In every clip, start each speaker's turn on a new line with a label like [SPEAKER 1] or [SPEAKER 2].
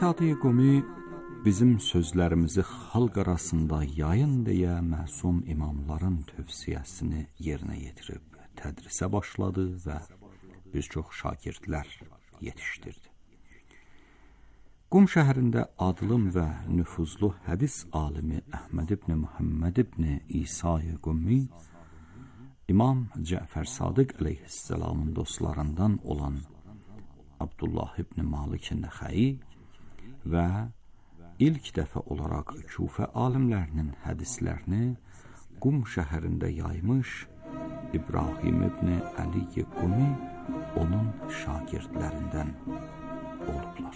[SPEAKER 1] Qətadə Qumi bizim sözlərimizi xalq arasında yayın deyə məsum imamların tövsiyəsini yerinə yetirib tədrisə başladı və bir çox şagirdlər yetişdirdi. Qum şəhərində adlım və nüfuzlu hədis alimi Əhməd ibn Muhammed ibn İsa-i Qumi, İmam Cəfər Sadiq əleyhisselamın dostlarından olan Abdullah ibn Malik Nəxəi və ilk dəfə olaraq Küfə alimlərinin hədislərini Qum şəhərində yaymış İbrahim ibn Əli Qumi onun şagirdlərindən olublar.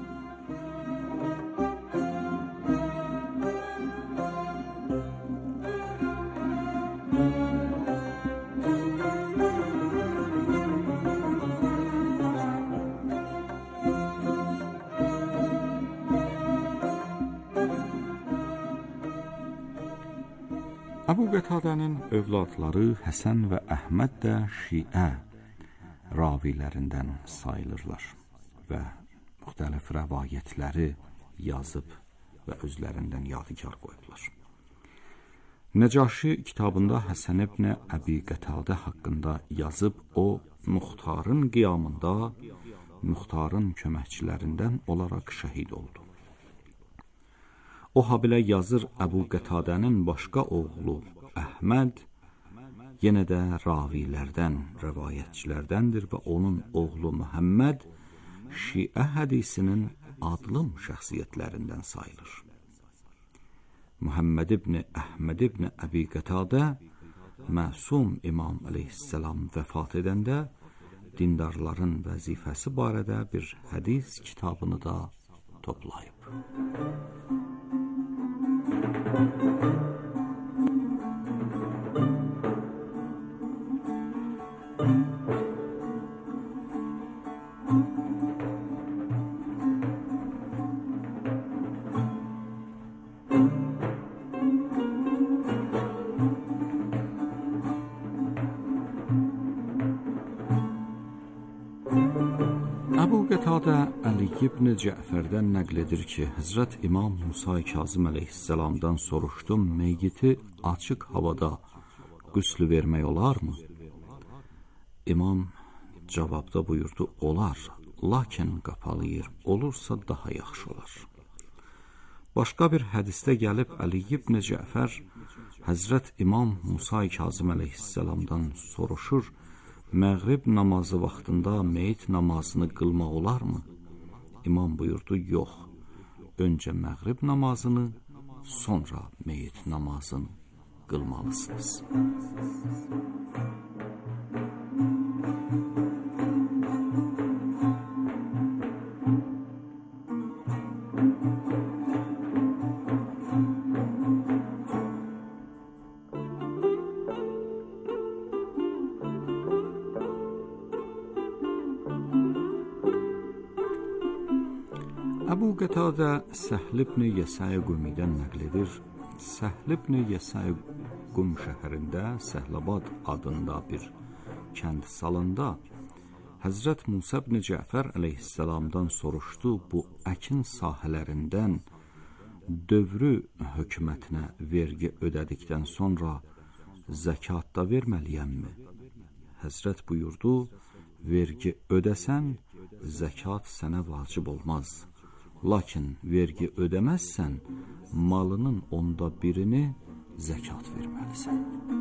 [SPEAKER 1] Əbu Qətadənin övladları Həsən və Əhməd də Şiə ravilərindən sayılırlar və müxtəlif rəvayətləri yazıb və özlərindən yadigar qoyublar. Nəcaşi kitabında Həsən ibn Əbi Qətadə haqqında yazıb, o Muxtarın qiyamında Muxtarın köməkçilərindən olaraq şəhid oldu. O habilə yazır, Əbu Qətadənin başqa oğlu Əhməd yenə də ravilərdən, rəvayətçilərdəndir və onun oğlu Məhəmməd Şiə hədisinin adlım şəxsiyyətlərindən sayılır. Muhammed ibn Əhməd ibn Əbi Qətadə məsum İmam əleyhisselam vəfat edəndə dindarların vəzifəsi barədə bir hədis kitabını da toplayıb. Əbu Qətadə Əli ibn Cəfərdən nəql edir ki, Həzrət İmam Musa Kazım əleyhisselamdan soruşdum, meyyiti açıq havada qüsl vermək olarmı? İmam cavabda buyurdu, olar, lakin qapalı yer olursa daha yaxşı olar. Başqa bir hədisdə gəlib Əli ibn Cəfər Həzrət İmam Musa Kazım əleyhisselamdan soruşur, məğrib namazı vaxtında meyit namazını qılmaq olarmı? İmam buyurdu, yox, öncə məğrib namazını, sonra meyit namazını qılmalısınız. Əbu Qətadə Səhl ibn Yəsəy Qumidən nəql edir. Səhl ibn Yəsəy Qum şəhərində Səhlabad adında bir kənd salında Həzrət Musa ibn Cəfər əleyhisselamdan soruşdu, bu əkin sahələrindən dövrü hökumətinə vergi ödədikdən sonra zəkat da verməliyəmmi? Həzrət buyurdu, vergi ödəsən, zəkat sənə vacib olmaz. Lakin vergi ödəməzsən, malının 1/10 zəkat verməlisən.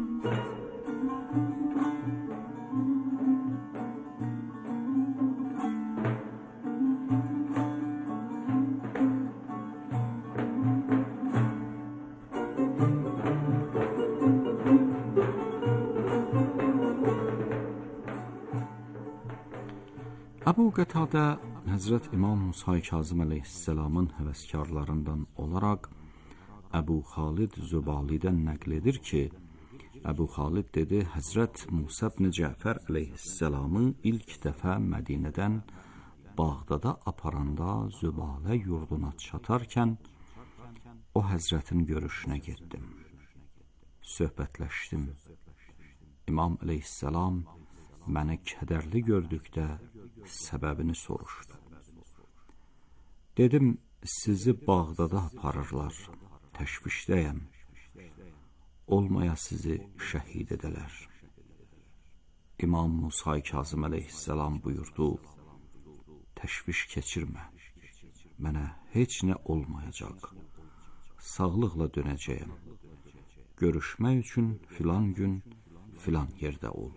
[SPEAKER 1] Əbu Qətadə Həzrət İmam Musa Kazım əleyhisselamın həvəskarlarından olaraq Əbu Xalid Zübalidən nəql edir ki, Əbu Xalid dedi, Həzrət Musa ibn Cəfər əleyhisselamı ilk dəfə Mədinədən Bağdada aparanda Zübalə yurduna çatarkən o Həzrətin görüşünə getdim. Söhbətləşdim. İmam əleyhisselam məni kədərli gördükdə səbəbini soruşdu. Dedim, sizi Bağdada aparırlar, təşvişdəyəm. Olmaya sizi şəhid edələr. İmam Musa Kazım əleyhissalam buyurdu, təşviş keçirmə, mənə heç nə olmayacaq, sağlıqla dönəcəyəm. Görüşmək üçün filan gün, filan yerdə ol.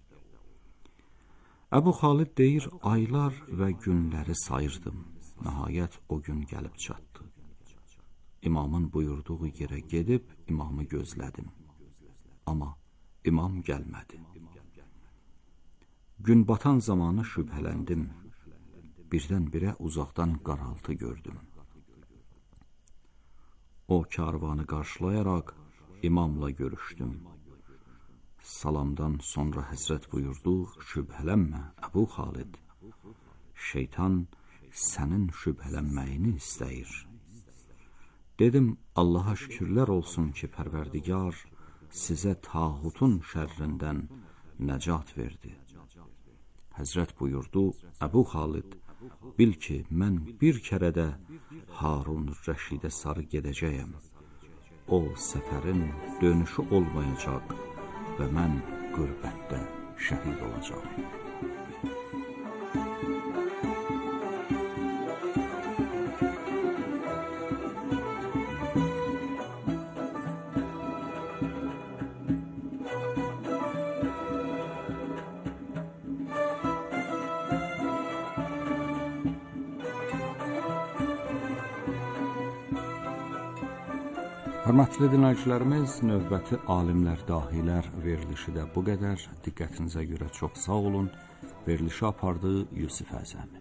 [SPEAKER 1] Əbu Xalid deyir, aylar və günləri sayırdım. Nəhayət o gün gəlib çatdı. İmamın buyurduğu yerə gedib imamı gözlədim. Amma imam gəlmədi. Gün batan zamanı şübhələndim. Birdən-birə uzaqdan qaraltı gördüm. O karvanı qarşılayaraq imamla görüşdüm. Salamdan sonra Həzrət buyurdu, şübhələnmə Əbu Xalid. Şeytan sənin şübhələnməyini istəyir. Dedim, Allaha şükürlər olsun ki, Pərverdigar sizə tağutun şərrindən nəcat verdi. Həzrət buyurdu, Əbu Xalid, bil ki, mən bir kərədə Harun Rəşidə sarı gedəcəyəm. O səfərin dönüşü olmayacaq və mən qürbətdə şəhid olacağım. Hörmətli dinləyicilərimiz, növbəti alimlər, dahilər verilişi də bu qədər. Diqqətinizə görə çox sağ olun. Verilişi apardı Yusif Əzəmi.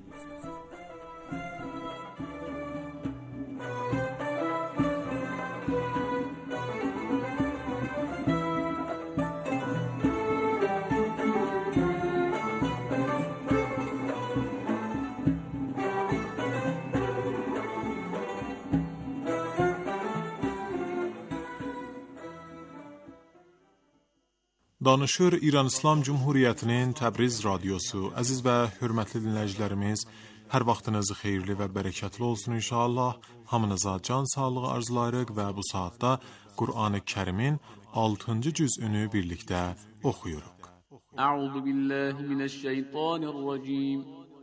[SPEAKER 2] Danışır İran İslam Cumhuriyyətinin Təbriz radiosu. Əziz və hörmətli dinləyicilərimiz, hər vaxtınız xeyirli və bərəkətli olsun inşallah. Hamınıza can sağlığı arzulayırıq və bu saatda Qur'an-ı Kərimin 6-cı cüzünü birlikdə oxuyuruq.
[SPEAKER 3] Əuzu billahi minəşşeytanirracim.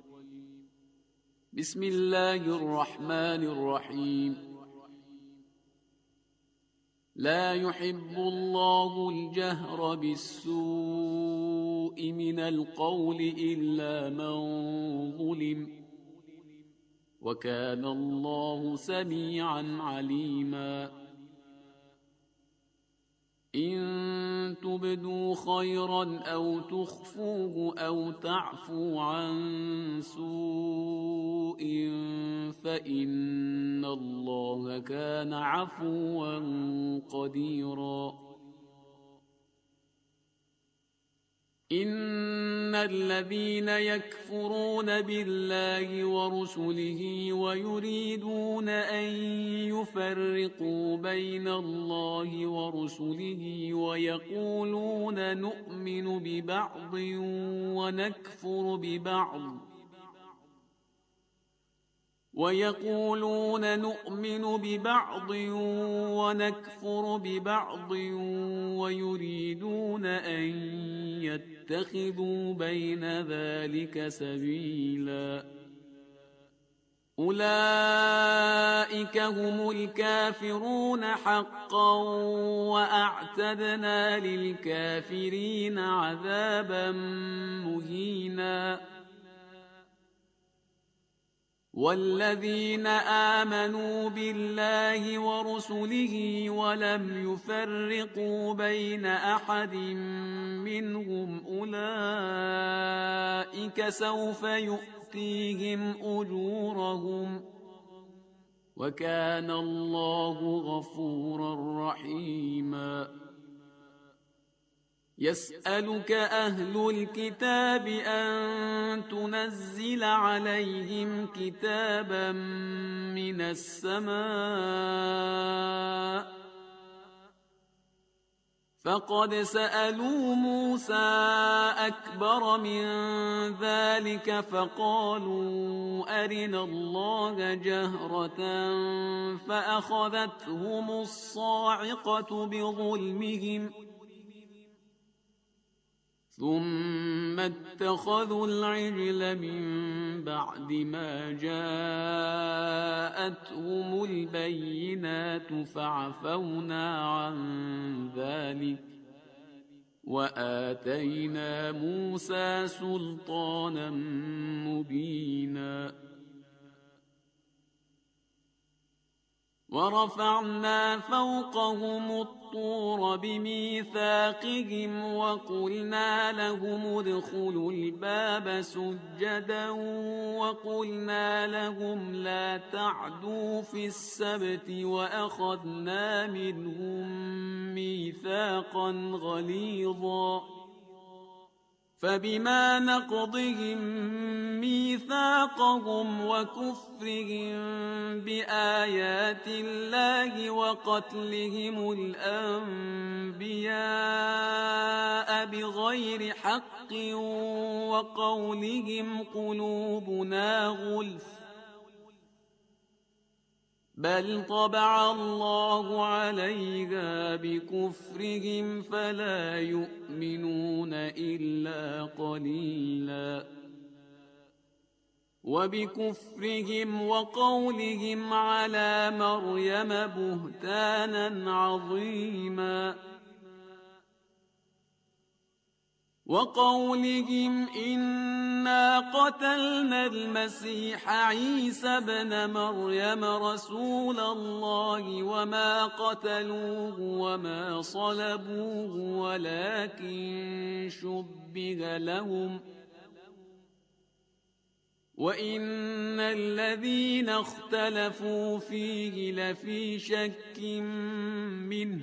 [SPEAKER 3] Bismillahirrahmanirrahim. لا يحب الله الجهر بالسوء من القول إلا من ظلم وكان الله سميعا عليما إن تبدوا خيرا أو تخفوه أو تعفو عن سوء فإن الله كان عفوا قديرا إن الذين يكفرون بالله ورسله ويريدون أن يفرقوا بين الله ورسله ويقولون نؤمن ببعض ونكفر ببعض ويريدون أن يتخذوا بين ذلك سبيلا أولئك هم الكافرون حقا وأعتدنا للكافرين عذابا مهينا والذين آمنوا بالله ورسله ولم يفرقوا بين أحد منهم أولئك سوف يؤتيهم أجورهم وكان الله غفورا رحيما يسألك أهل الكتاب أن تنزل عليهم كتابا من السماء فقد سألوا موسى أكبر من ذلك فقالوا أرنا الله جهرة فأخذتهم الصاعقة بظلمهم ثم اتخذوا العجل من بعد ما جاءتهم البينات فعفونا عن ذلك وآتينا موسى سلطانا مبينا ورفعنا فوقهم الطور بميثاقهم وقلنا لهم ادخلوا الباب سجدا وقلنا لهم لا تعدوا في السبت وأخذنا منهم ميثاقا غليظا فبما نقضهم ميثاقهم وكفرهم بآيات الله وقتلهم الأنبياء بغير حق وقولهم قلوبنا غلف بل طبع الله عليها بكفرهم فلا يؤمنون إلا قليلا وبكفرهم وقولهم على مريم بهتانا عظيما وقولهم إنا قتلنا المسيح عيسى ابن مريم رسول الله وما قتلوه وما صلبوه ولكن شبه لهم وإن الذين اختلفوا فيه لفي شك منه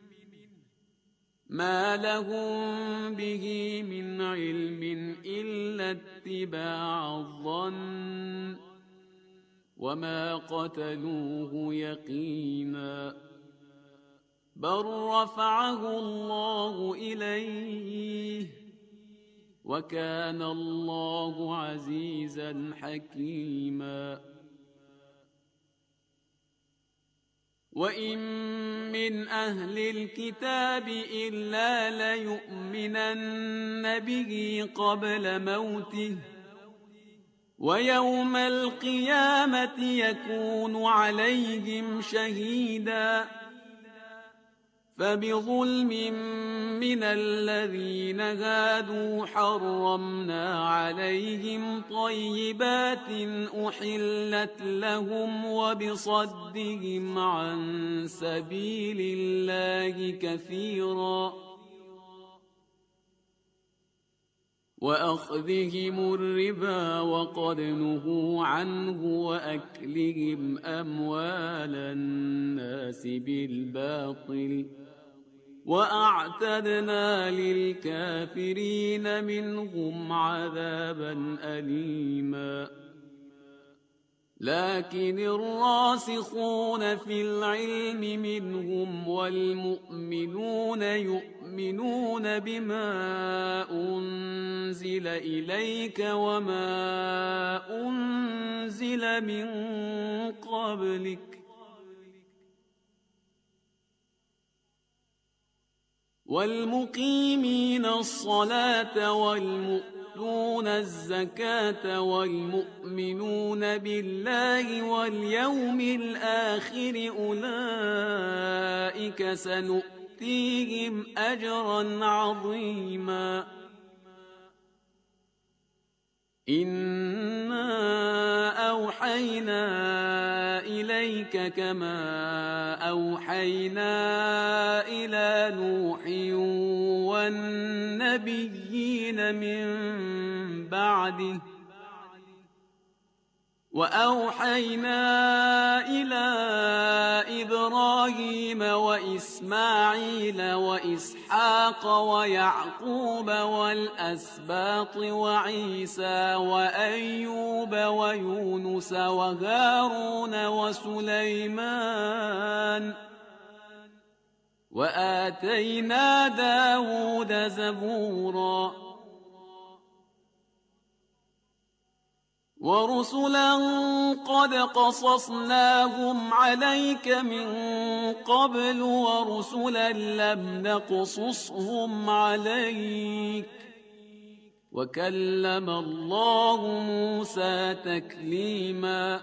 [SPEAKER 3] ما لهم به من علم إلا اتباع الظن وما قتلوه يقينا بل رفعه الله إليه وكان الله عزيزا حكيما وإن من أهل الكتاب إلا ليؤمنن به قبل موته ويوم القيامة يكون عليهم شهيدا فبظلم من الذين هادوا حرمنا عليهم طيبات أحلت لهم وبصدهم عن سبيل الله كثيرا وأخذهم الربا وقد نهوا عنه وأكلهم أموال الناس بالباطل وأعتدنا للكافرين منهم عذابا أليما لكن الراسخون في العلم منهم والمؤمنون يؤمنون بما أنزل إليك وما أنزل من قبلك والمقيمين الصلاة والمؤتون الزكاة والمؤمنون بالله واليوم الآخر أولئك سنؤتيهم أجرا عظيما إنا أوحينا إليك كما أوحينا إلى نوح والنبيين من بعده وأوحينا إلى إبراهيم وإسماعيل وإسحاق ويعقوب والأسباط وعيسى وأيوب ويونس وهارون وسليمان وآتينا داود زبورا ورسلا قد قصصناهم عليك من قبل ورسلا لم نقصصهم عليك وكلم الله موسى تكليما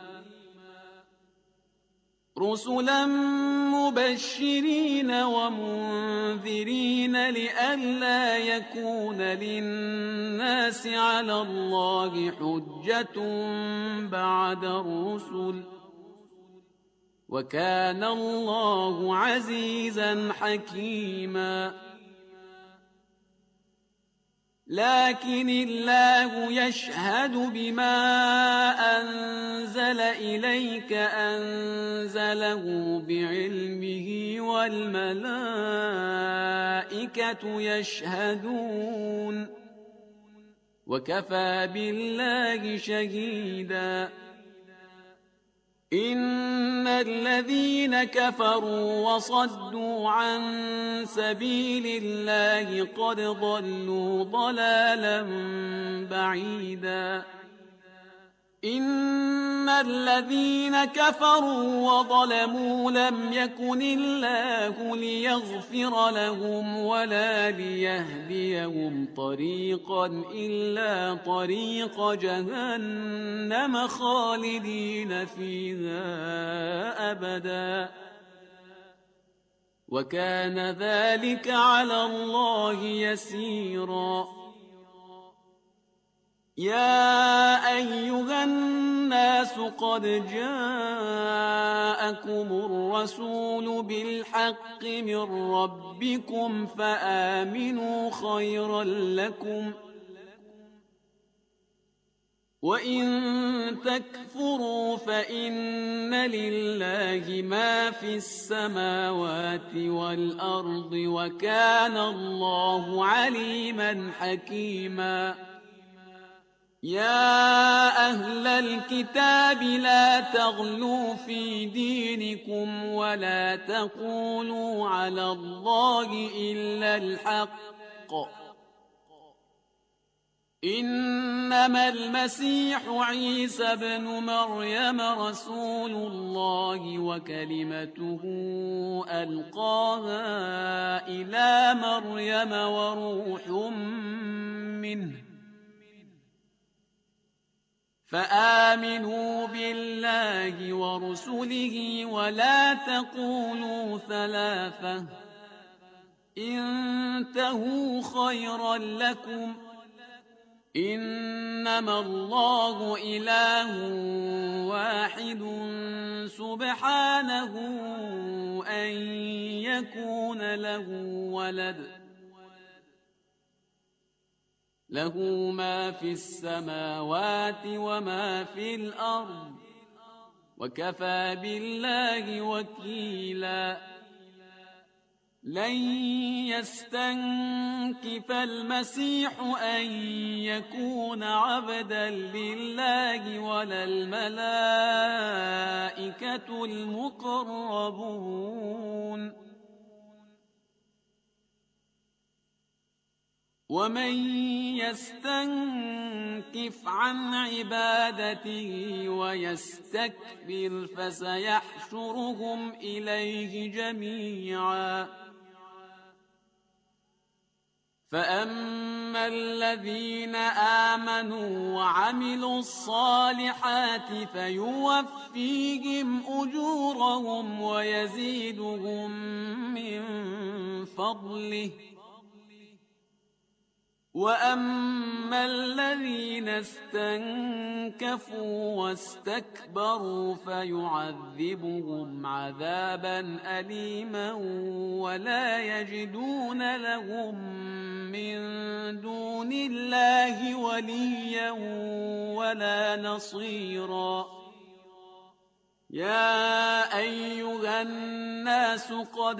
[SPEAKER 3] رسلا مبشرين ومنذرين لئلا يكون للناس على الله حجة بعد الرسل وكان الله عزيزا حكيما لكن الله يشهد بما أنزل إليك أنزله بعلمه والملائكة يشهدون وكفى بالله شهيدا إن الذين كفروا وصدوا عن سبيل الله قد ضلوا ضلالا بعيدا إن الذين كفروا وظلموا لم يكن الله ليغفر لهم ولا ليهديهم طريقا إلا طريق جهنم خالدين فيها أبدا وكان ذلك على الله يسيرا يا أيها الناس قد جاءكم الرسول بالحق من ربكم فآمنوا خيرا لكم وإن تكفروا فإن لله ما في السماوات والأرض وكان الله عليما حكيما يا أهل الكتاب لا تغلوا في دينكم ولا تقولوا على الله إلا الحق إنما المسيح عيسى بن مريم رسول الله وكلمته ألقاها إلى مريم وروح منه فآمنوا بالله ورسله ولا تقولوا ثلاثة انتهوا خيرا لكم إنما الله إله واحد سبحانه أن يكون له ولد له ما في السماوات وما في الأرض وكفى بالله وكيلا لن يستنكف المسيح أن يكون عبدا لله ولا الملائكة المقربون ومن يستنكف عن عبادته ويستكبر فسيحشرهم إليه جميعا فأما الذين آمنوا وعملوا الصالحات فيوفيهم أجورهم ويزيدهم من فضله وأما الذين استنكفوا واستكبروا فيعذبهم عذابا أليما ولا يجدون لهم من دون الله وليا ولا نصيرا يا أيها الناس قد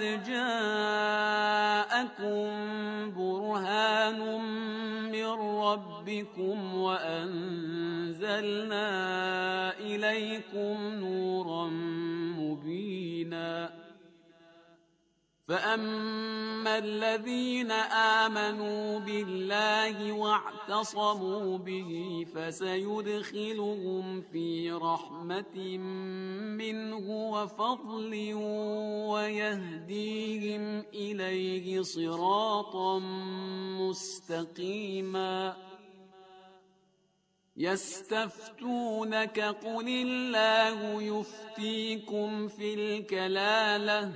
[SPEAKER 3] جاءكم برهان من ربكم وأنزلنا إليكم نورا مبينا فأما الذين آمنوا بالله واعتصموا به فسيدخلهم في رحمة منه وفضل ويهديهم إليه صراطا مستقيما. يستفتونك قل الله يفتيكم في الكلالة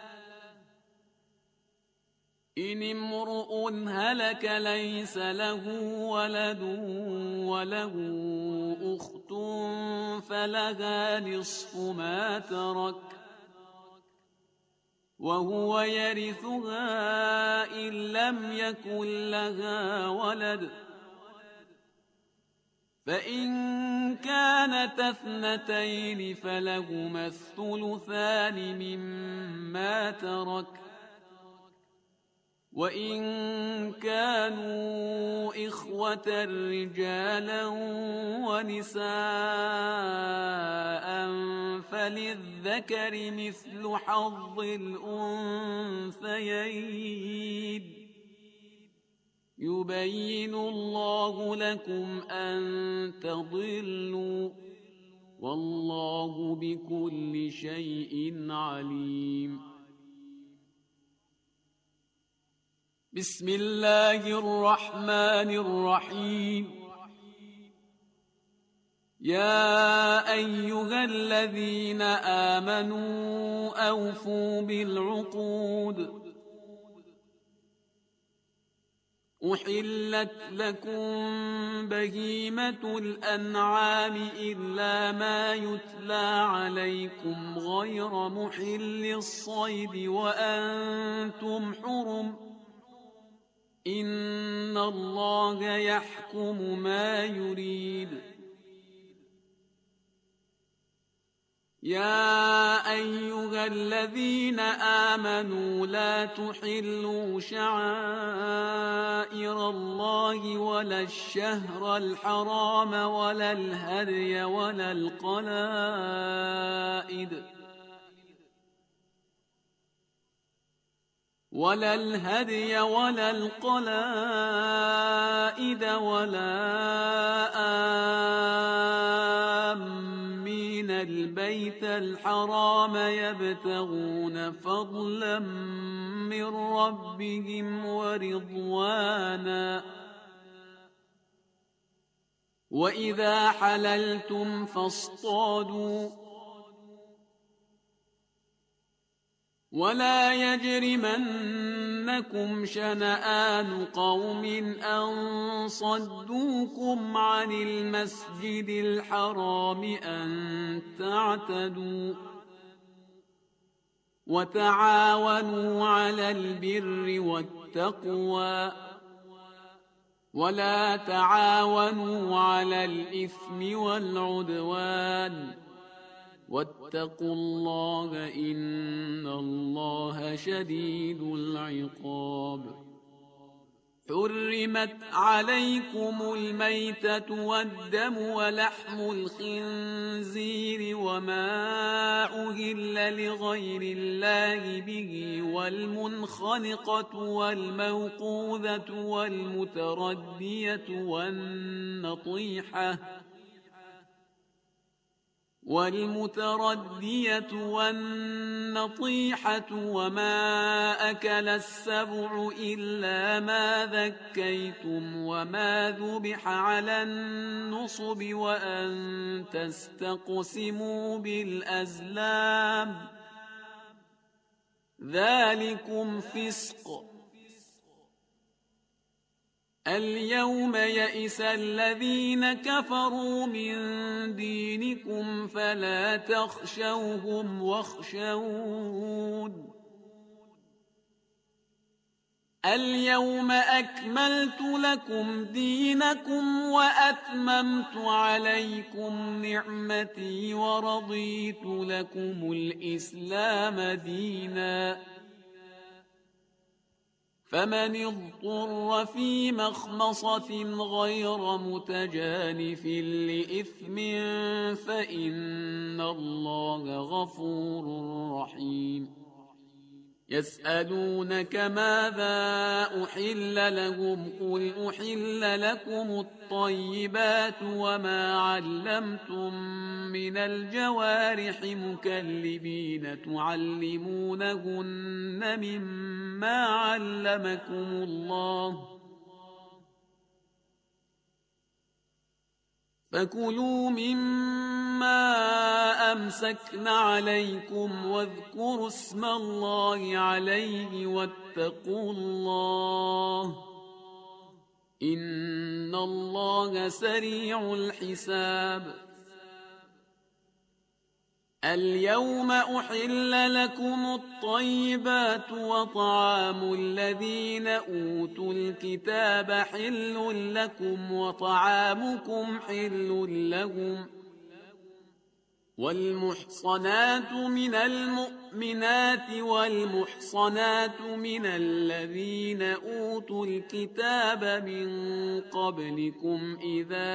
[SPEAKER 3] إن امرؤ هلك ليس له ولد وله أخت فلها نصف ما ترك وهو يرثها إن لم يكن لها ولد فإن كانت اثنتين فلهما الثلثان مما ترك وإن كانوا إخوة رجالا ونساء فللذكر مثل حظ الأنثيين يبين الله لكم أن تضلوا والله بكل شيء عليم. بسم الله الرحمن الرحيم. يا أيها الذين آمنوا أوفوا بالعقود أحلت لكم بهيمة الأنعام إلا ما يتلى عليكم غير محل الصيد وأنتم حرم إن الله يحكم ما يريد. يا أيها الذين آمنوا لا تحلوا شعائر الله ولا الشهر الحرام ولا الهدي ولا القلائد ولا آمين البيت الحرام يبتغون فضلا من ربهم ورضوانا وإذا حللتم فاصطادوا ولا يجرمنكم شنآن قوم أن صدوكم عن المسجد الحرام أن تعتدوا وتعاونوا على البر والتقوى ولا تعاونوا على الإثم والعدوان واتقوا الله إن الله شديد العقاب. حرمت عليكم الميتة والدم ولحم الخنزير وما أهل لغير الله به والمنخنقة والموقوذة والمتردية والنطيحة وما أكل السبع إلا ما ذكيتم وما ذبح على النصب وأن تستقسموا بالأزلام ذلكم فسق. اليوم يئس الذين كفروا من دينكم فلا تخشوهم واخشون اليوم أكملت لكم دينكم وأتممت عليكم نعمتي ورضيت لكم الإسلام دينا فمن اضطر في مخمصة غير متجانف لإثم فإن الله غفور رحيم. يسألونك ماذا أحل لهم قل أحل لكم الطيبات وما علمتم من الجوارح مكلبين تعلمونهن مما علمكم الله فكلوا مما أمسكن عليكم واذكروا اسم الله عليه واتقوا الله إن الله سريع الحساب اليوم أحل لكم الطيبات وطعام الذين أوتوا الكتاب حل لكم وطعامكم حل لهم والمحصنات من المؤمنات والمحصنات من الذين أوتوا الكتاب من قبلكم إذا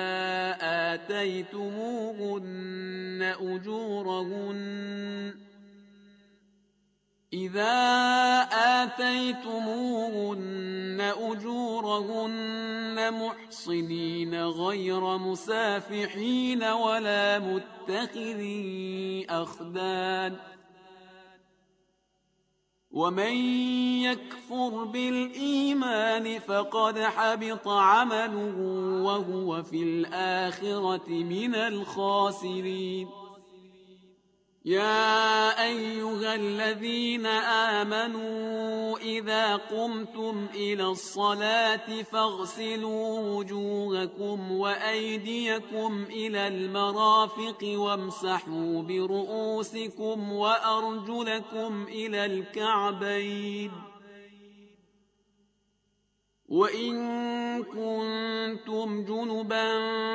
[SPEAKER 3] آتيتموهن أجورهن محصنين غير مسافحين ولا متخذي أخدان ومن يكفر بالإيمان فقد حبط عمله وهو في الآخرة من الخاسرين يا أيها الذين آمنوا إذا قمتم إلى الصلاة فاغسلوا وجوهكم وأيديكم إلى المرافق وامسحوا برؤوسكم وأرجلكم إلى الكعبين وإن كنتم جنبا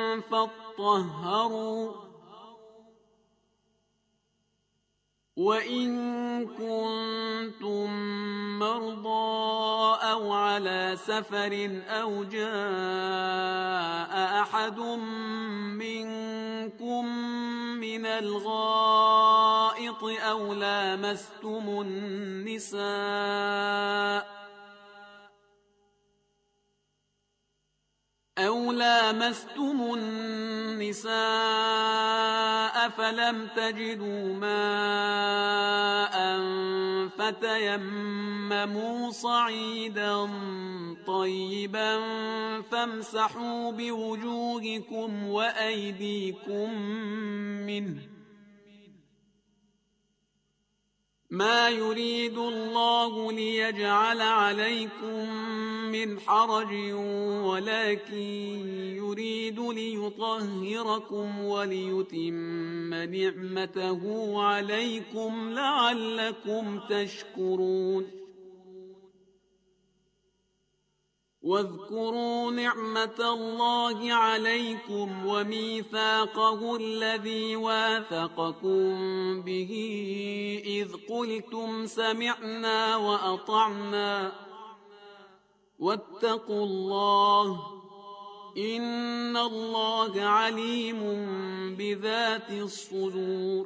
[SPEAKER 3] فاطهروا وإن كنتم مرضى أو على سفر أو جاء أحد منكم من الغائط أو لامستم النساء فلم تجدوا ماء فتيمموا صعيدا طيبا فامسحوا بوجوهكم وأيديكم منه ما يريد الله ليجعل عليكم من حرج ولكن يريد ليطهركم وليتم نعمته عليكم لعلكم تشكرون واذكروا نعمة الله عليكم وميثاقه الذي واثقكم به إذ قلتم سمعنا وأطعنا واتقوا الله إن الله عليم بذات الصدور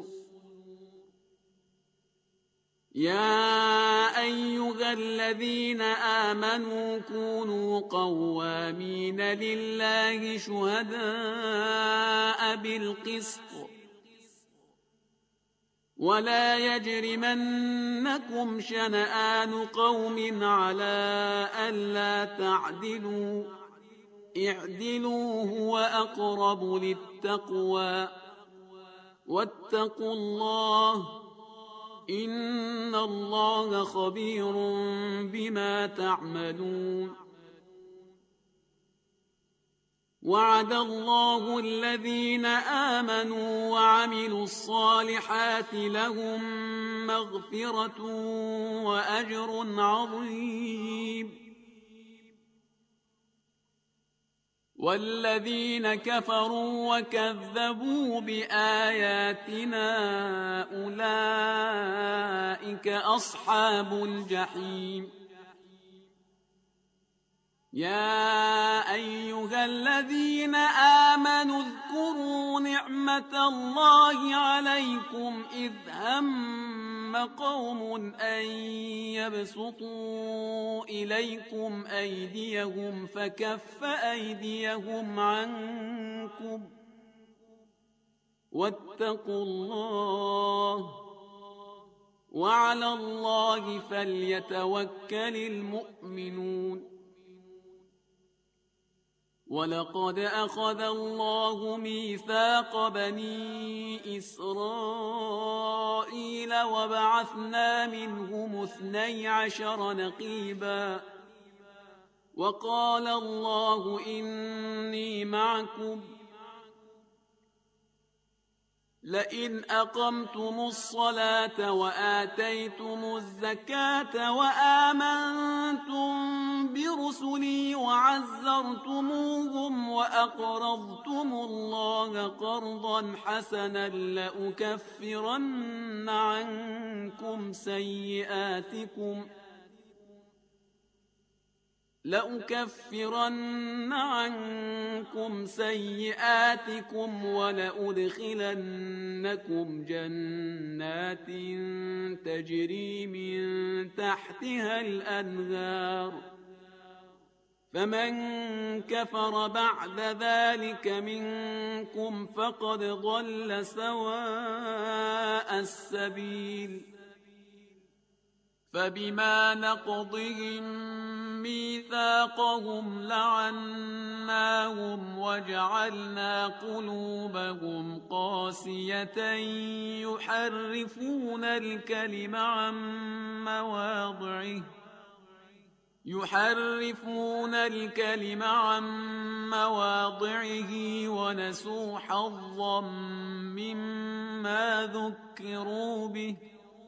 [SPEAKER 3] يا أيها الذين آمنوا كونوا قوامين لله شهداء بالقسط ولا يجرمنكم شنآن قوم على ألا تعدلوا اعدلوا هو أقرب للتقوى واتقوا الله إن الله خبير بما تعملون وعد الله الذين آمنوا وعملوا الصالحات لهم مغفرة وأجر عظيم والذين كفروا وكذبوا بآياتنا أولئك أصحاب الجحيم يا أيها الذين آمنوا اذكروا نعمة الله عليكم إذ هم قوم أن يبسطوا إليكم أيديهم فكف أيديهم عنكم واتقوا الله وعلى الله فليتوكل المؤمنون. ولقد أخذ الله ميثاق بني إسرائيل وبعثنا منهم 12 نقيبا وقال الله إني معكم لئن أقمتم الصلاة وآتيتم الزكاة وآمنتم برسلي وعزرتموهم وأقرضتم الله قرضا حسنا لأكفرن عنكم سيئاتكم ولأدخلنكم جنات تجري من تحتها الأنهار فمن كفر بعد ذلك منكم فقد ضل سواء السبيل. فبما نقضهم ميثاقهم لعناهم وجعلنا قلوبهم قاسية يحرفون الكلم عن مواضعه ونسوا حظا مما ذكروا به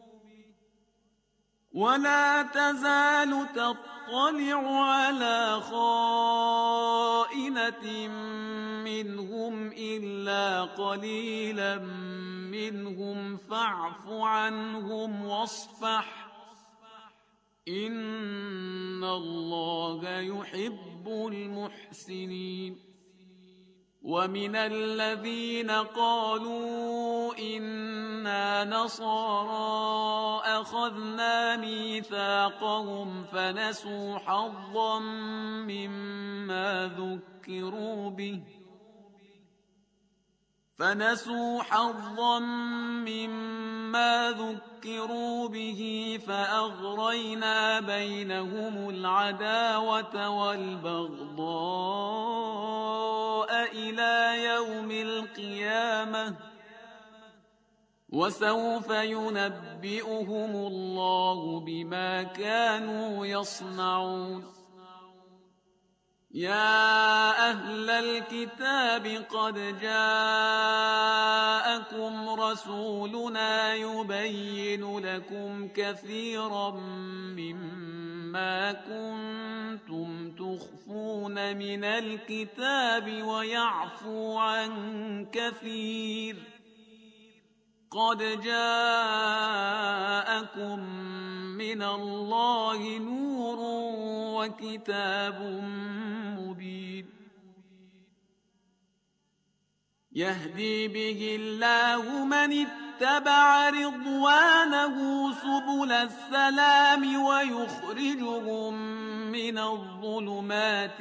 [SPEAKER 3] ولا تزال تطلع على خائنة منهم إلا قليلا منهم فاعف عنهم واصفح إن الله يحب المحسنين. ومن الذين قالوا إنا نصارى أخذنا ميثاقهم فنسوا حظا مما ذكروا به فأغرينا بينهم العداوة والبغضاء إلى يوم القيامة وسوف ينبئهم الله بما كانوا يصنعون. يا أهل الكتاب قد جاءكم رسولنا يبين لكم كثيرا مما كنتم تخفون من الكتاب ويعفو عن كثير. قد جاءكم من الله نور وكتاب مبين يهدي به الله من اتبع رضوانه سبل السلام ويخرجهم من الظلمات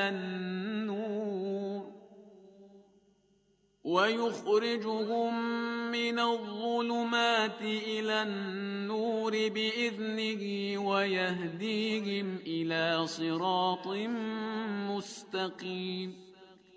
[SPEAKER 3] إلى النور بإذنه ويهديهم إلى صراط مستقيم.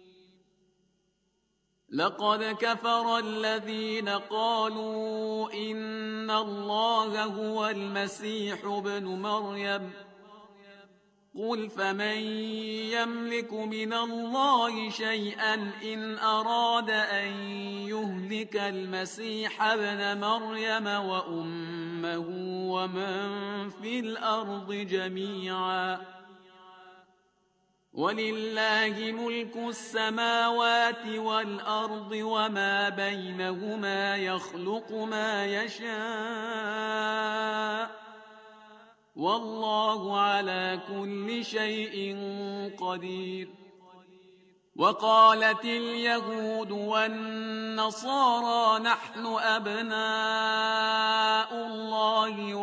[SPEAKER 3] لقد كفر الذين قالوا إن الله هو المسيح ابن مريم قل فمن يملك من الله شيئا إن أراد أن يهلك المسيح ابن مريم وأمه ومن في الأرض جميعا ولله ملك السماوات والأرض وما بينهما يخلق ما يشاء والله على كل شيء قدير. وقالت اليهود والنصارى نحن أبناء الله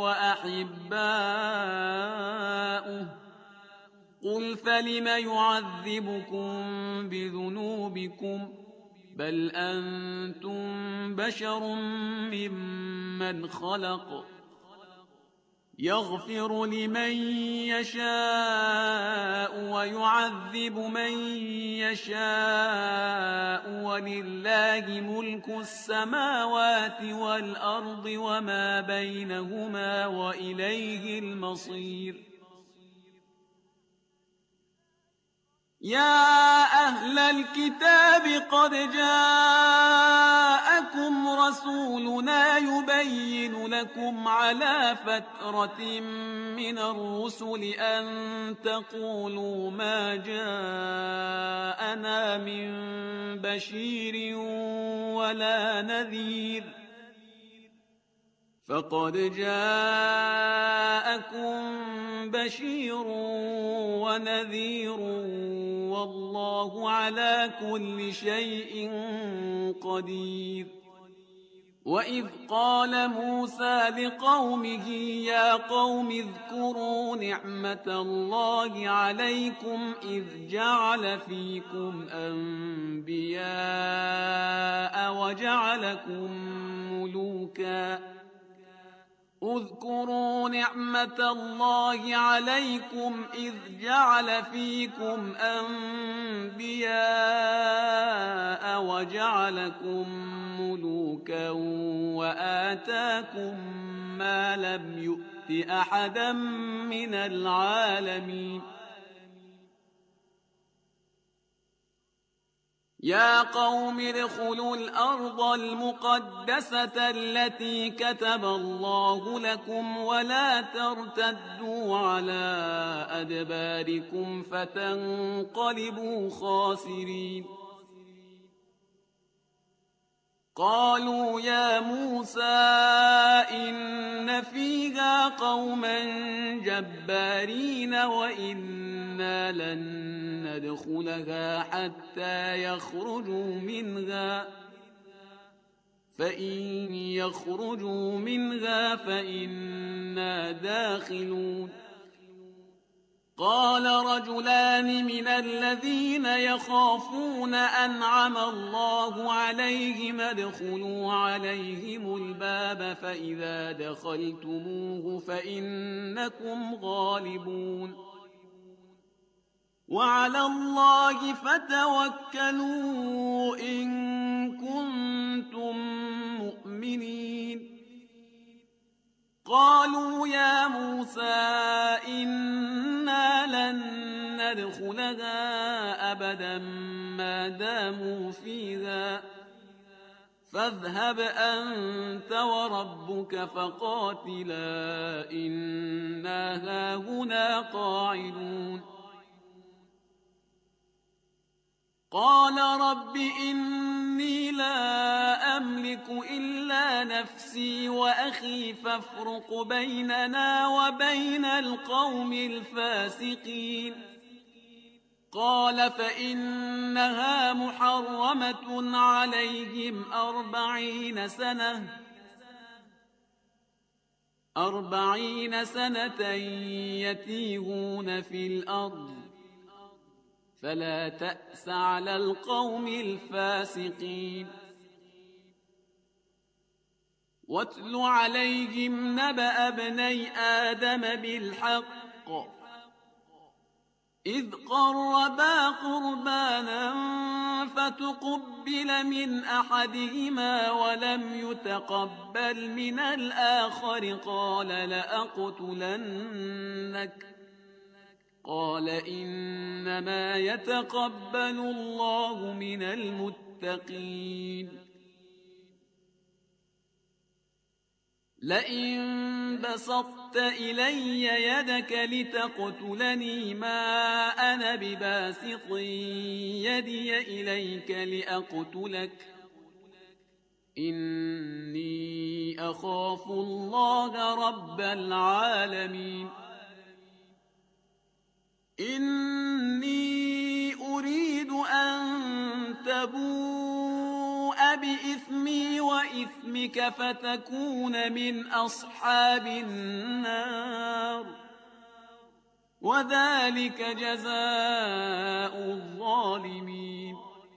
[SPEAKER 3] وأحباؤه قل فلم يعذبكم بذنوبكم بل أنتم بشر ممن خلق يغفر لمن يشاء ويعذب من يشاء ولله ملك السماوات والأرض وما بينهما وإليه المصير. يا أهل الكتاب قد جاءكم رسولنا يبين لكم على فترة من الرسل أن تقولوا ما جاءنا من بشير ولا نذير فقد جاءكم بشير ونذير والله على كل شيء قدير. وإذ قال موسى لقومه يا قوم اذكروا نعمة الله عليكم إذ جعل فيكم أنبياء وجعلكم ملوكا اذكروا نعمة الله عليكم إذ جعل فيكم أنبياء وجعلكم ملوكا وآتاكم ما لم يؤت أحدا من العالمين. يا قوم ادخلوا الأرض المقدسة التي كتب الله لكم ولا ترتدوا على أدباركم فتنقلبوا خاسرين. قالوا يا موسى إن فيها قوما جبارين وإنا لن ندخلها حتى يخرجوا منها فإن يخرجوا منها فإنا داخلون. قال رجلان من الذين يخافون أنعم الله عليهم ادخلوا عليهم الباب فإذا دخلتموه فإنكم غالبون وعلى الله فتوكلوا إن كنتم مؤمنين. قالوا يا موسى إنا لن ندخلها أبدا ما داموا فيها فاذهب أنت وربك فقاتلا إنا هاهنا قاعدون. قال رب إني لا أملك إلا نفسي وأخي فافرق بيننا وبين القوم الفاسقين. قال فإنها محرمة عليهم 40 سنة يتيهون في الأرض فلا تأس على القوم الفاسقين. واتل عليهم نبأ ابني آدم بالحق إذ قربا قربانا فتقبل من أحدهما ولم يتقبل من الآخر قال لأقتلنك قال إنما يتقبل الله من المتقين. لئن بسطت إلي يدك لتقتلني ما أنا بباسط يدي إليك لأقتلك إني أخاف الله رب العالمين. إني أريد أن تبوء بإثم بإثمي وإثمك فتكون من أصحاب النار وذلك جزاء الظالمين.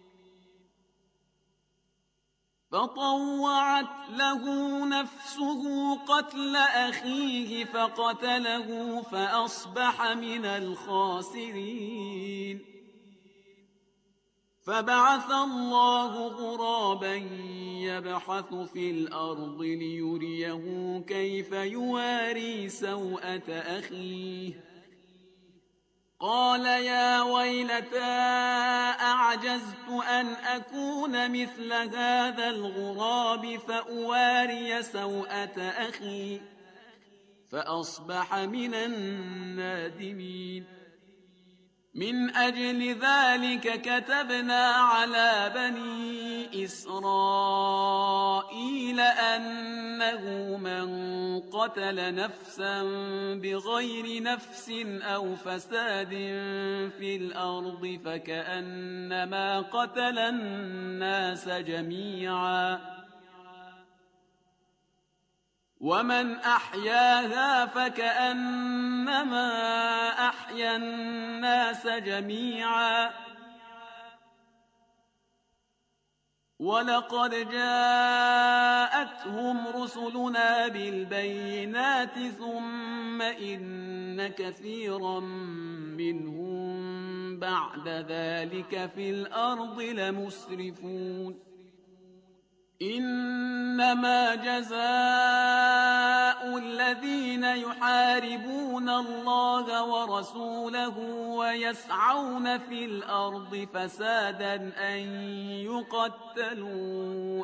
[SPEAKER 3] فطوعت له نفسه قتل أخيه فقتله فأصبح من الخاسرين. فبعث الله غرابا يبحث في الأرض ليريه كيف يواري سوءة أخيه قال يا ويلتى أعجزت أن أكون مثل هذا الغراب فأواري سوءة أخي فأصبح من النادمين. من أجل ذلك كتبنا على بني إسرائيل أنه من قتل نفسا بغير نفس أو فساد في الأرض فكأنما قتل الناس جميعا ومن أحياها فكأنما أحيا الناس جميعا ولقد جاءتهم رسلنا بالبينات ثم إن كثيرا منهم بعد ذلك في الأرض لمسرفون. إنما جزاء الذين يحاربون الله ورسوله ويسعون في الأرض فسادا أن يقتلوا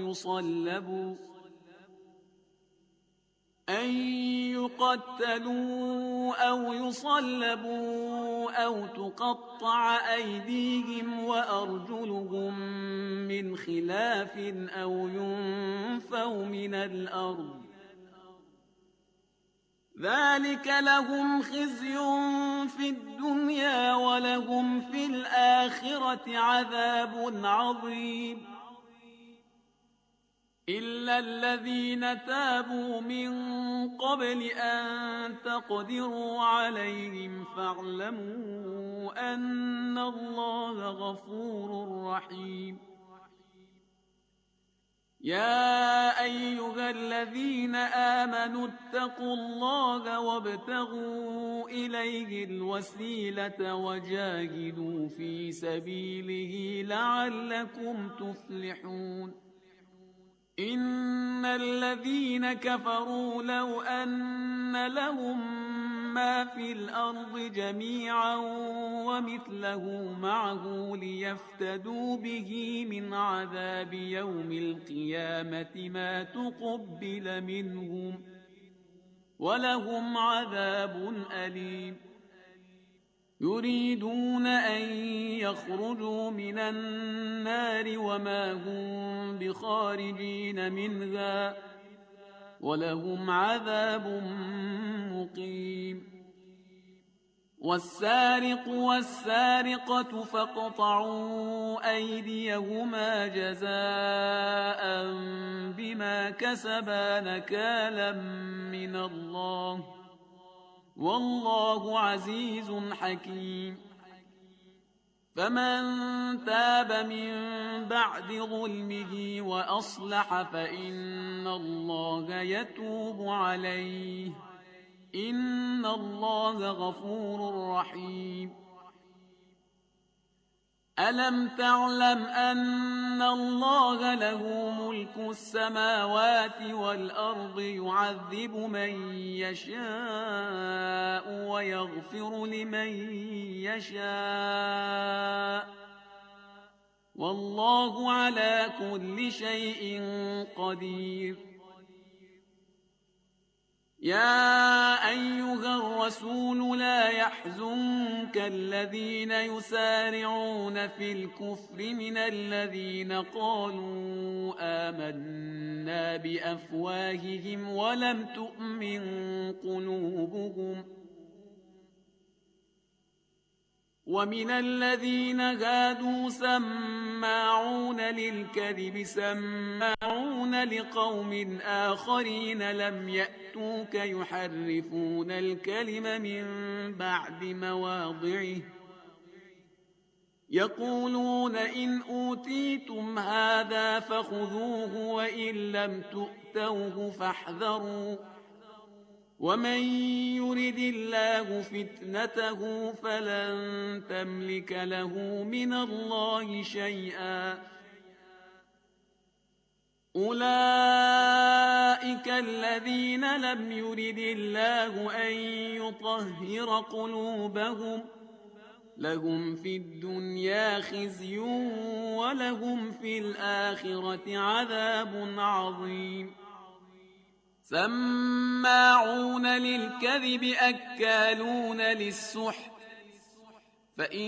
[SPEAKER 3] أو يصلبوا أو تقطع أيديهم وأرجلهم من خلاف أو ينفوا من الأرض ذلك لهم خزي في الدنيا ولهم في الآخرة عذاب عظيم. إلا الذين تابوا من قبل أن تقدروا عليهم فاعلموا أن الله غفور رحيم. يا أيها الذين آمنوا اتقوا الله وابتغوا إليه الوسيلة وجاهدوا في سبيله لعلكم تفلحون. إن الذين كفروا لو أن لهم ما في الأرض جميعا ومثله معه ليفتدوا به من عذاب يوم القيامة ما تقبل منهم ولهم عذاب أليم. يريدون أن يخرجوا من النار وما هم بخارجين منها ولهم عذاب مقيم. والسارق والسارقة فاقطعوا أيديهما جزاء بما كسبا نكالا من الله والله عزيز حكيم. فمن تاب من بعد ظلمه وأصلح فإن الله يتوب عليه إن الله غفور رحيم. ألم تعلم أن الله له ملك السماوات والأرض يعذب من يشاء ويغفر لمن يشاء والله على كل شيء قدير. يا أيها الرسول لا يحزنك الذين يسارعون في الكفر من الذين قالوا آمنا بأفواههم ولم تؤمن قلوبهم ومن الذين هادوا سماعون للكذب سماعون لقوم آخرين لم يأتوك يحرفون الكلم من بعد مواضعه يقولون إن أوتيتم هذا فخذوه وإن لم تؤتوه فاحذروا ومن يرد الله فتنته فلن تملك له من الله شيئا أولئك الذين لم يرد الله أن يطهر قلوبهم لهم في الدنيا خزي ولهم في الآخرة عذاب عظيم سماعون للكذب أكالون للسحت فإن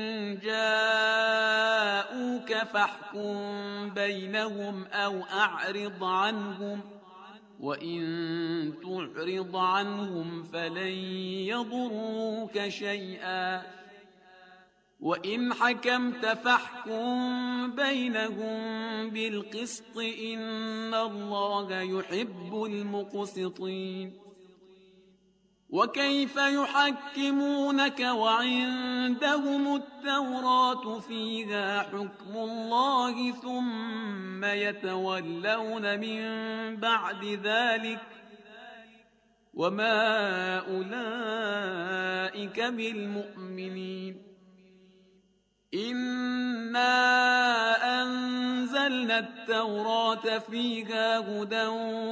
[SPEAKER 3] جاءوك فاحكم بينهم أو أعرض عنهم وإن تعرض عنهم فلن يضروك شيئا وإن حكمت فاحكم بينهم بالقسط إن الله يحب المقسطين وكيف يحكمونك وعندهم التوراة فيها حكم الله ثم يتولون من بعد ذلك وما أولئك بالمؤمنين إنا أنزلنا التوراة فيها هدى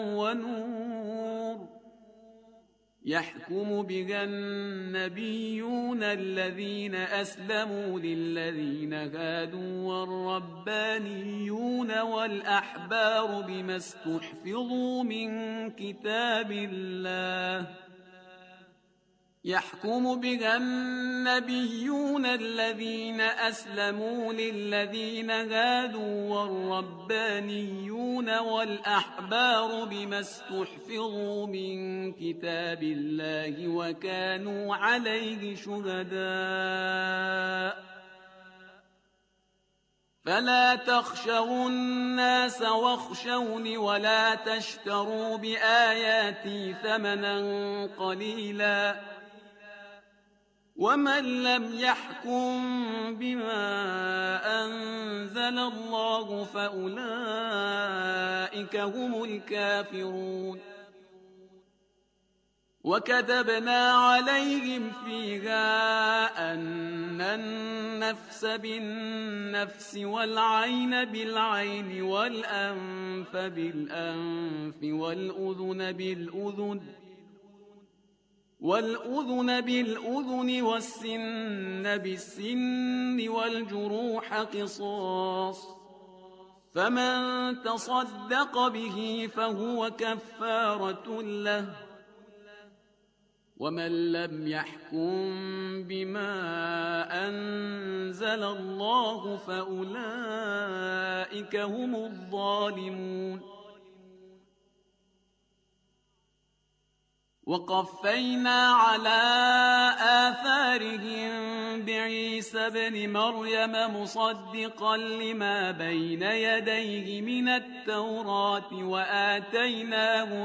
[SPEAKER 3] ونور يحكم بها النبيون الذين أسلموا للذين هادوا والربانيون والأحبار بما استحفظوا من كتاب الله يحكم بها النبيون الذين أسلموا للذين هادوا والربانيون والأحبار بما استحفظوا من كتاب الله وكانوا عليه شهداء فلا تخشوا الناس واخشوني ولا تشتروا بآياتي ثمنا قليلا ومن لم يحكم بما أنزل الله فأولئك هم الكافرون وكتبنا عليهم فيها أن النفس بالنفس والعين بالعين والأنف بالأنف والأذن بالأذن والسن بالسن والجروح قصاص فمن تصدق به فهو كفارة له ومن لم يحكم بما أنزل الله فأولئك هم الظالمون وقفينا على آثارهم بعيسى بن مريم مصدقا لما بين يديه من التوراة وآتيناه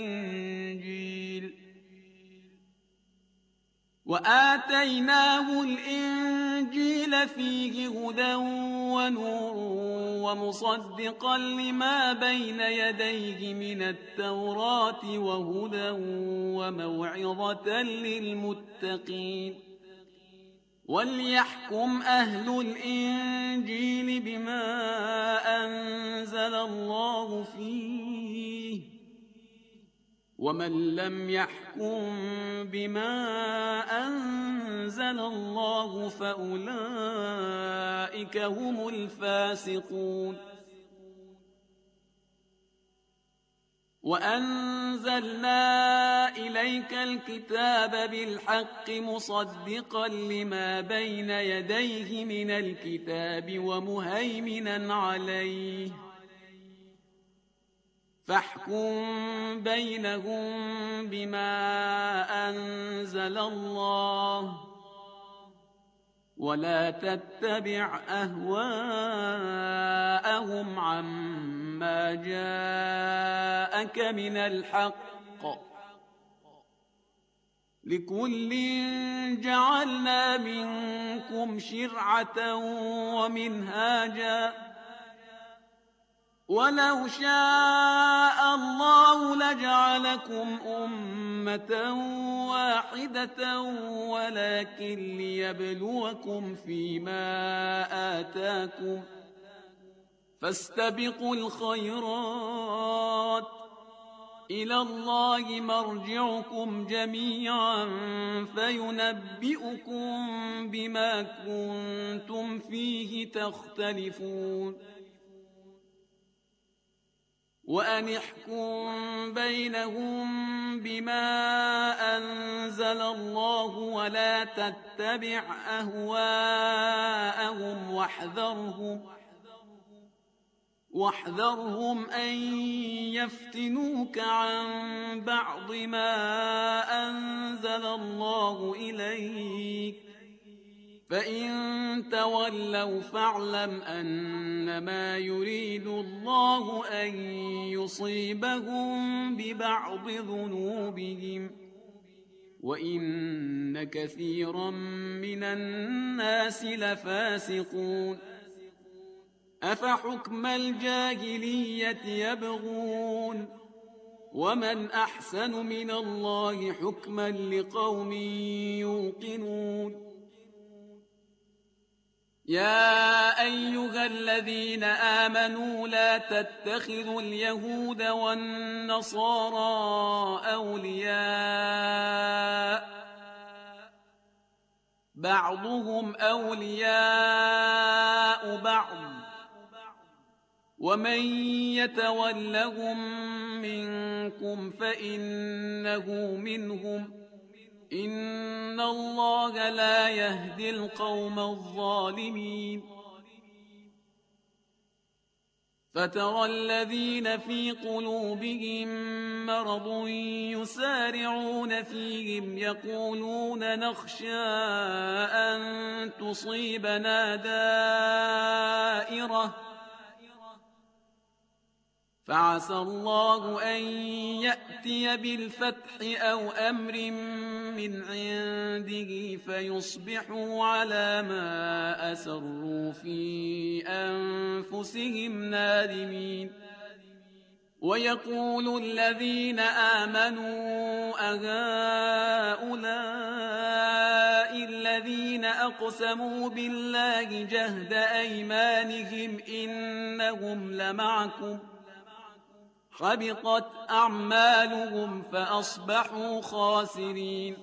[SPEAKER 3] الإنجيل فيه هدى ونور ومصدقا لما بين يديه من التوراة وهدى وموعظة للمتقين وليحكم أهل الإنجيل بما أنزل الله فيه ومن لم يحكم بما أنزل الله فأولئك هم الفاسقون وأنزلنا إليك الكتاب بالحق مصدقا لما بين يديه من الكتاب ومهيمنا عليه فاحكم بينهم بما أنزل الله ولا تتبع أهواءهم عما جاءك من الحق لكل جعلنا منكم شرعة ومنهاجا ولو شاء الله لجعلكم أمة واحدة ولكن ليبلوكم فيما آتاكم فاستبقوا الخيرات إلى الله مرجعكم جميعا فينبئكم بما كنتم فيه تختلفون وأن احكم بينهم بما أنزل الله ولا تتبع أهواءهم واحذرهم أن يفتنوك عن بعض ما أنزل الله إليك فإن تولوا فاعلم أنما يريد الله أن يصيبهم ببعض ذنوبهم وإن كثيرا من الناس لفاسقون أفحكم الجاهلية يبغون ومن أحسن من الله حكما لقوم يوقنون يا أيها الذين آمنوا لا تتخذوا اليهود والنصارى أولياء بعضهم أولياء بعض ومن يتولهم منكم فإنه منهم إن الله لا يهدي القوم الظالمين فترى الذين في قلوبهم مرض يسارعون فيهم يقولون نخشى أن تصيبنا دائرة فعسى الله أن يأتي بالفتح أو أمر من عنده فيصبحوا على ما أسروا في أنفسهم نادمين ويقول الذين آمنوا أهؤلاء الذين أقسموا بالله جهد أيمانهم إنهم لمعكم حبطت أعمالهم فأصبحوا خاسرين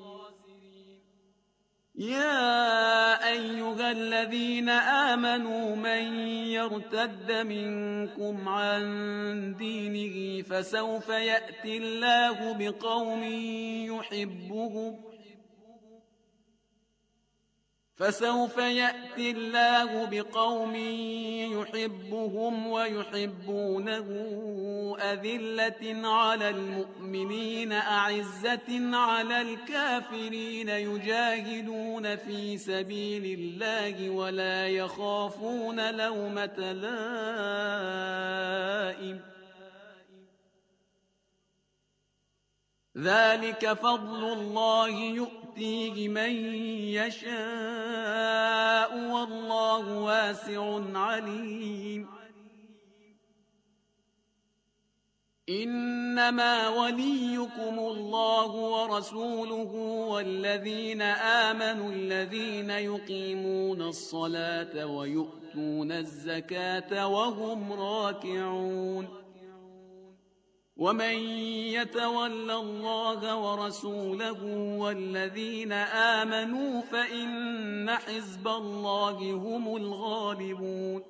[SPEAKER 3] يا أيها الذين آمنوا من يرتد منكم عن دينه فسوف يأتي الله بقوم يحبهم ويحبونه أذلة على المؤمنين أعزة على الكافرين يجاهدون في سبيل الله ولا يخافون لومة لائم ذلك فضل الله يؤتيه من يشاء والله واسع عليم إنما وليكم الله ورسوله والذين آمنوا الذين يقيمون الصلاة ويؤتون الزكاة وهم راكعون ومن يتول الله ورسوله والذين آمنوا فإن حزب الله هم الغالبون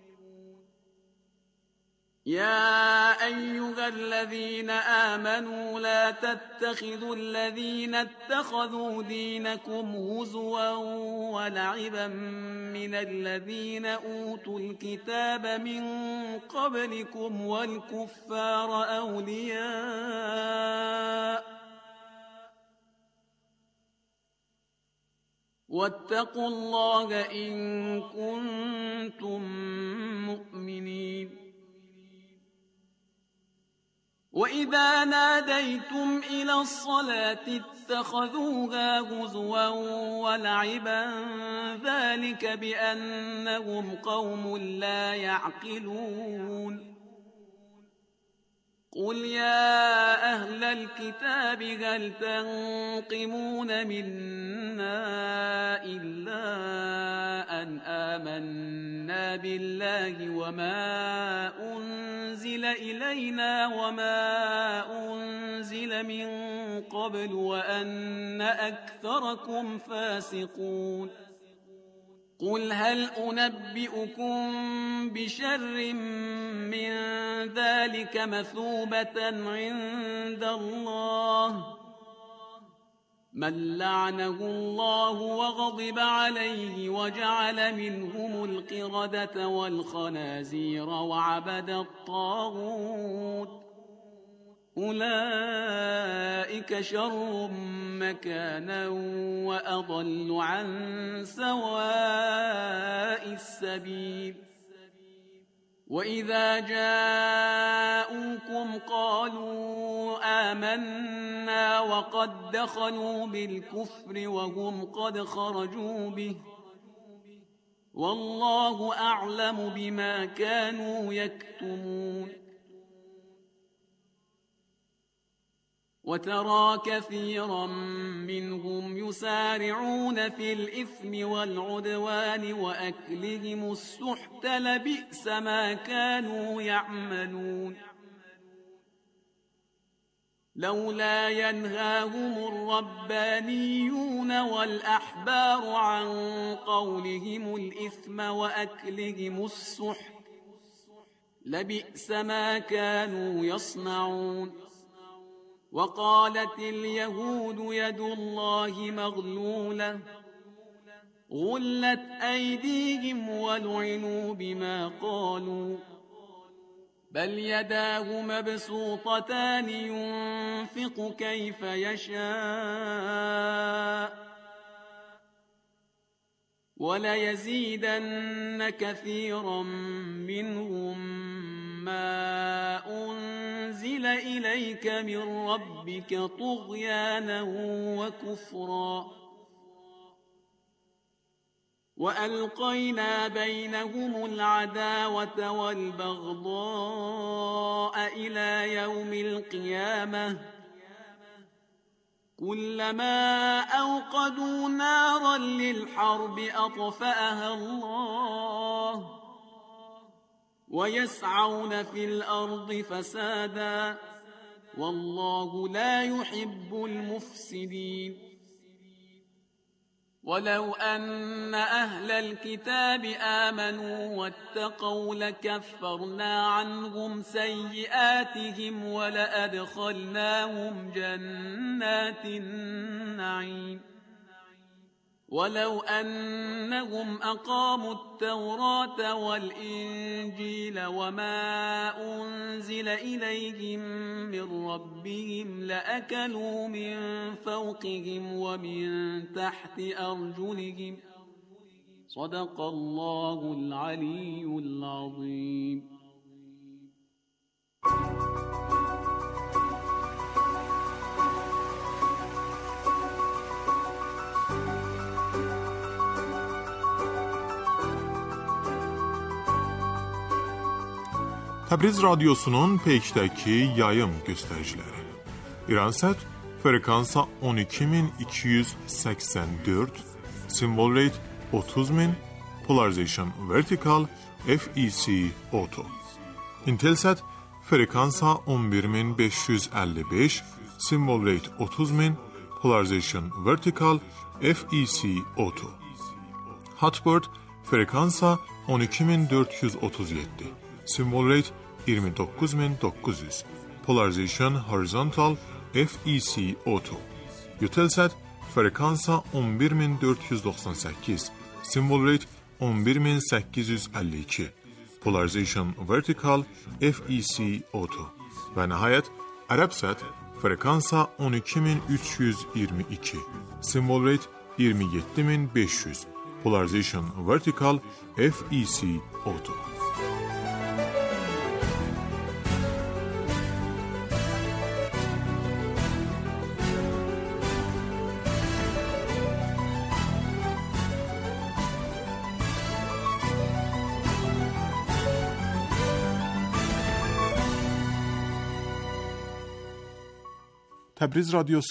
[SPEAKER 3] يا أيها الذين آمنوا لا تتخذوا الذين اتخذوا دينكم هزوا ولعبا من الذين أوتوا الكتاب من قبلكم والكفار واتقوا الله إن كنتم مؤمنين وإذا ناديتم إلى الصلاة اتخذوها هزوا ولعبا ذلك بأنهم قوم لا يعقلون قل يا أهل الكتاب هل تنقمون منا إلا أن آمنا بالله وما أنزل إلينا وما أنزل من قبل وأن أكثركم فاسقون قل هل أنبئكم بشر من ذلك مثوبة عند الله من لعنه الله وغضب عليه وجعل منهم القردة والخنازير وعبد الطاغوت أولئك شر مكانا وأضل عن سواء السبيل وإذا جاءوكم قالوا آمنا وقد دخلوا بالكفر وهم قد خرجوا به والله أعلم بما كانوا يكتمون وترى كثيرا منهم يسارعون في الإثم والعدوان وأكلهم السحت لبئس ما كانوا يعملون لولا ينهاهم الربانيون والأحبار عن قولهم الإثم وأكلهم السحت لبئس ما كانوا يصنعون وقالت اليهود يد الله مغلولة غلت أيديهم ولعنوا بما قالوا بل يداه مبسوطتان ينفق كيف يشاء وليزيدن كثيرا منهم ما أنزل إليك من ربك طغيانا وكفرا وألقينا بينهم العداوة والبغضاء إلى يوم القيامة كلما أوقدوا نارا للحرب أطفأها الله ويسعون في الأرض فسادا والله لا يحب المفسدين ولو أن أهل الكتاب آمنوا واتقوا لكفرنا عنهم سيئاتهم ولأدخلناهم جنات النعيم ولو أنهم أقاموا التوراة والإنجيل وما أنزل إليهم من ربهم لأكلوا من فوقهم ومن تحت أرجلهم صدق الله العلي العظيم.
[SPEAKER 2] Təbriz Radyosu'nun Peyk'təki yayım göstəriciləri. İransat frekansa 12284, symbol rate 30000, polarization vertical, FEC auto. Intelsat frekansa 11555, symbol rate 30000, polarization vertical, FEC auto. Hotbird frekansa 12437, symbol rate 29900, polarization horizontal, FEC auto. Eutelsat frekansa 11498, symbol rate 11852, polarization vertical, FEC auto. Və nəhayət Arabsat frekansa 12322, symbol rate 27500. Polarization vertical FEC auto. Təbriz radiosu